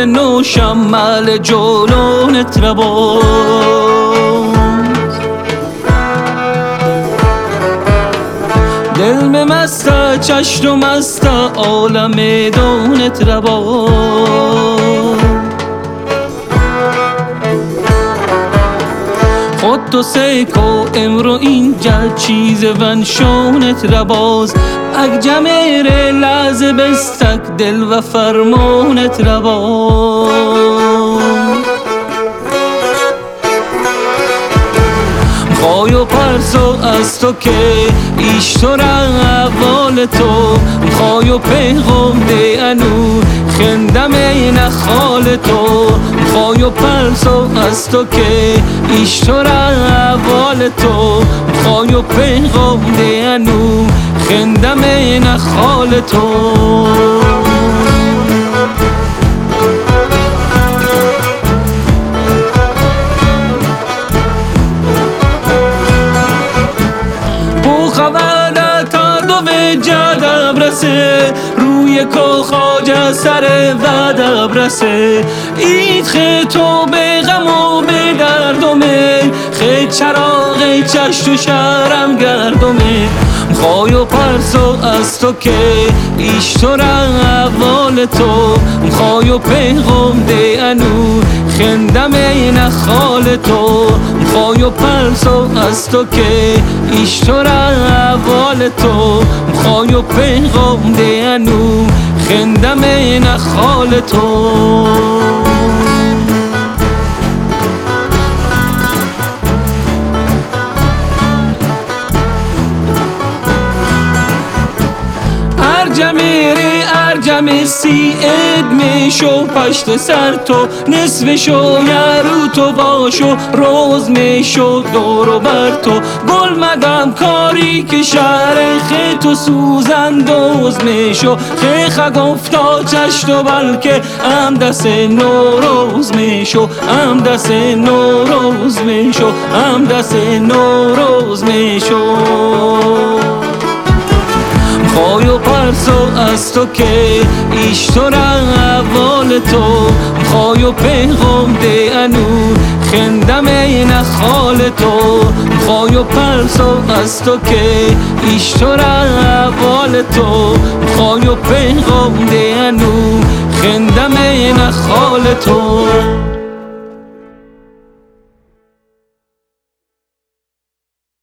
نو شمال جولونت رباز دل به مستا چشم مستا عالم دونت رباز خود تو سیکو امرو اینجا چیز ون شونت رباز اگ جمیر لحظه بستک دل و فرمونت رباز خای و پرسو از تو که ایش تو را اول تو خای و پیغم ده انو خندم این خال تو خای و پرسو از تو که ایش تو را اول تو خای و پیغم ده انو خندم این خال تو روی کو خواجه سر وعده برسه اید خی تو به غم و به دردمه خی چراغ چشت و شرم گردمه خای و پرسو از تو که ایش تو را اول تو خای و پیغم ده انو خندم این خال تو خای و پرسو از تو که ایش تو را اول تو خای و پیغم ده انو خندم این خال تو جمیری ارجمی سی ادمی شو پشت سر تو نصف شو یارو تو باشو روز می شو دورو بر تو گل مدام کاری که شهر خی تو سوزن دوز می شو خی خگ افتا چشت و بلکه ام دست نوروز می شو ام دست نوروز می شو ام دست نوروز می شو خای و پرسو از تو که ایش تو را اول تو خای و پیغم ده انو خندم این خال تو خای و پرسو از تو که ایش تو را اول تو خای و پیغم ده انو خندم این خال تو